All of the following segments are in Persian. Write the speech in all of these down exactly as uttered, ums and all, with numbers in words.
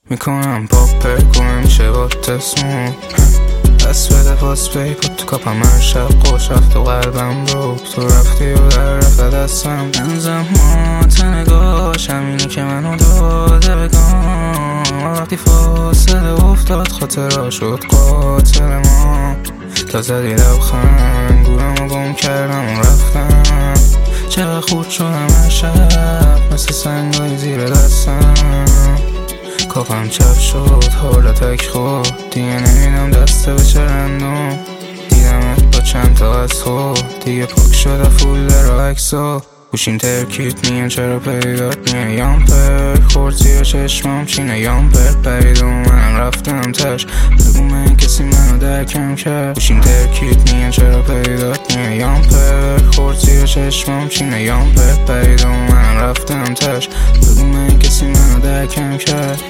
میکنم پاپ پرک و همیشه با تسمون دست بده پاس بی پود تو کاپم هر شب خوش رفت و قلبم رو تو رفتی و در رفت دستم بنزم ما تنگاش همینی که منو داده بگم وقتی فاصله افتاد خاطرها شد قاتل ما تا زدی لبخند گورم و گم کردم و رفتم چقدر خود شدم هر شب مثل سنگای زیر دستم کافم چپ شد حالا تک خود دیگه نمیدم دسته به چه رندم دیدمت با چند تا از تو دیگه پاک شده فول رو عکسا گوشیم ترکیت میان چرا پیدات میان یام پر خورد زیر چشمام چینه یام پر پرید و منم رفتم تش بگو من کسی منو درکم کرد گوشیم ترکیت میان چرا پیدات میان یام پر خورد زیر چشمام چینه یام پر پرید و منم رفتم تش بگو من کسی منو درکم کرد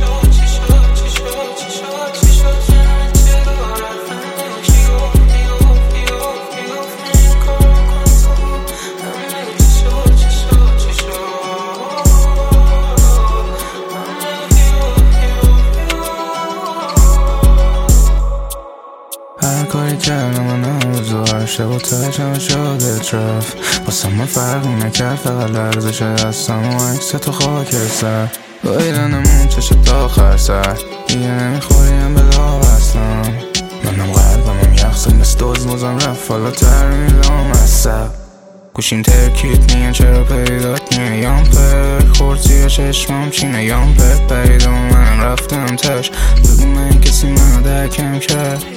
هر کاری کردم من امروز و هر شب و تاش همه شادت رفت واسه من فرقی نکرد فقط لرزش دستم و عکس تو خاک سر بایدنمون چشت تا آخر سر دیگه نمیخوریم به داغ اصلا منم قلبم یخصد مثل دوز موزم رفت حالا تر میلام از سب گوشیم ترکیت میان چرا پیدات میان یام پر خورد زیر چشمام چینه یام پر پرید و منم رفتم تش بگو من کسی منو درکم کرد